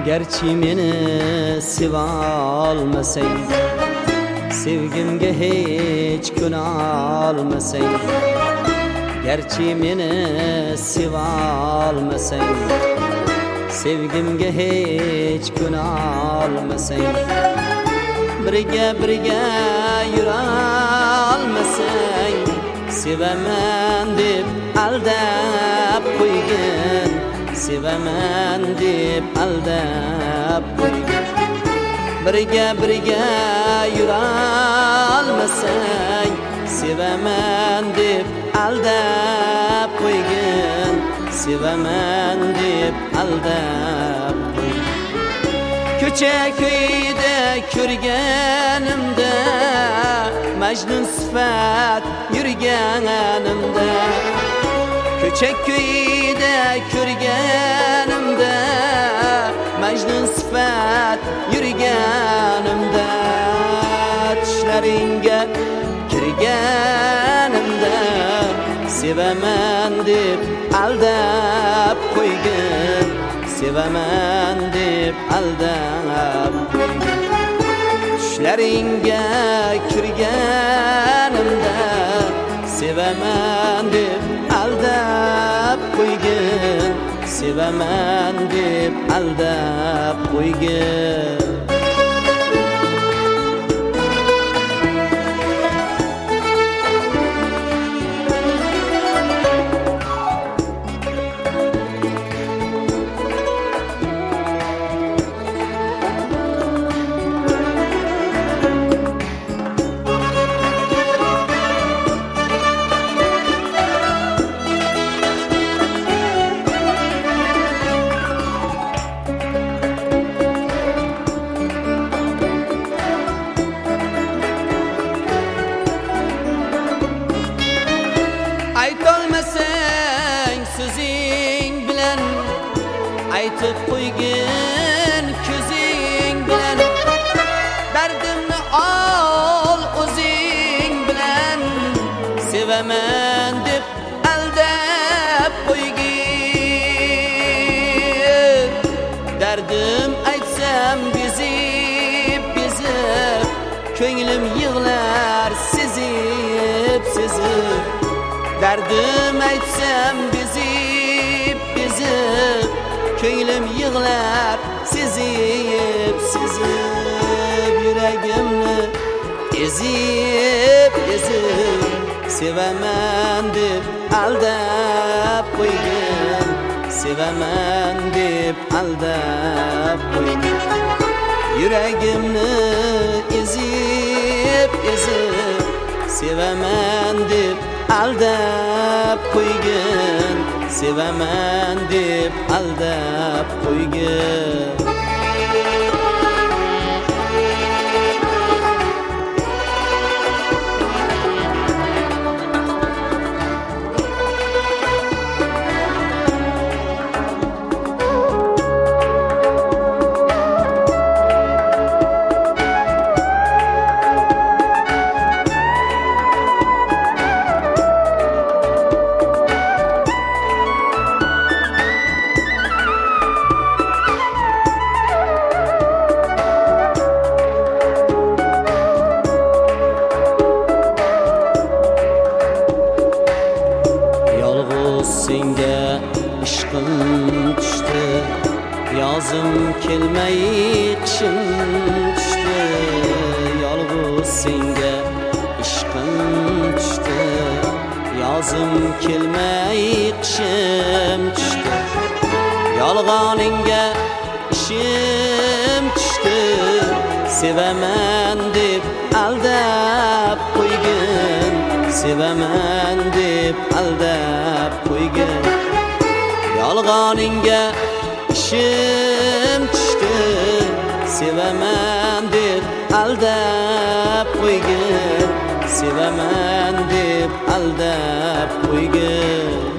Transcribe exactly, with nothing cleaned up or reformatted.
Gerçi meni sevalmasang, sevgimga hech ko'nolmasang. Gerçi meni sevalmasang, sevgimga hech ko'nolmasang. Birga birga yurolmasang, sevaman deb aldab qo'ygin, sevaman deb aldab qo'ygin. Birga birga yurolmasang, sevaman deb aldab qo'ygin, sevaman deb aldab qo'ygin. Ko'cha ko'yda ko'rganimda, Majnun sifat yurganimda. Ko'cha ko'yda ko'rganimda, Majnun sifat yurganimda. Tushlaringga kirganimda, sevaman deb aldab qo'ygin, sevaman deb aldab qo'ygin. Tushlaringga kirganimda, sevaman deb aldab qo'ygin, sevaman deb aldab qo'ygin. Aytolmasang so'zing bilan, aytib qo'ygin ko'zing bilan. Dardimni ol o'zing bilan, sevaman deb aldab qo'ygin. Dardim aytsam bezib bezib, ko'nglim yig'lar sezib sezib. Derdim aytsam bezib bezib, ko'nglim yig'lar sezib sezib. Yuragimni ezib ezib, sevaman deb aldab qo'ygin, sevaman deb aldab qo'ygin. Yuragimni ezib ezib, sevaman deb aldab qo'ygin, sevaman deb aldab qo'ygin. Senga ishqim tushdi, yozim kelmay qishim tushdi. Yolg'iz senga ishqim tushdi, yozim kelmay qishim tushdi. Yolg'oningga ishim tushdi, sevaman deb aldab qo'ygin, sevaman deb aldab qo'ygin. Yolg'oningga ishim tushdi, sevaman deb aldab qo'ygin, sevaman deb aldab qo'ygin.